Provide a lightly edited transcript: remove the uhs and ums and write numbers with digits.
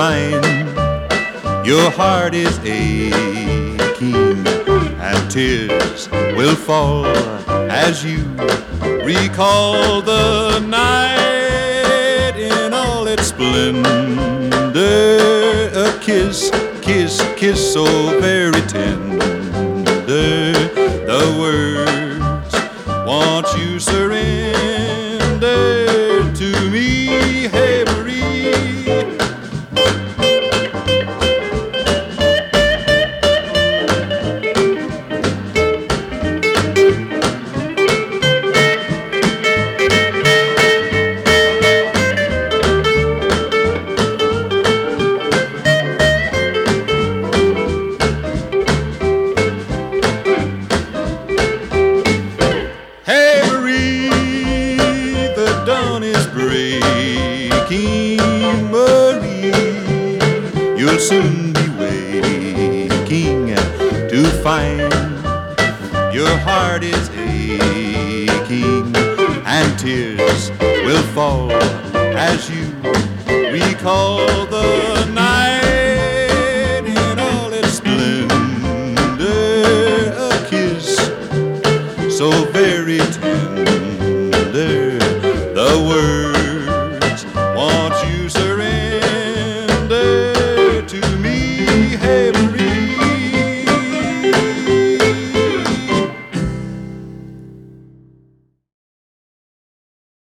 find your heart is aching, and tears will fall as you recall the night in all its splendor. A kiss, kiss, kiss so very tender. The words, won't you surrender to me, hey Marie? Breaking, Marie, you'll soon be waking to find your heart is aching, and tears will fall as you recall the night in all its splendor. A kiss so very tender, the word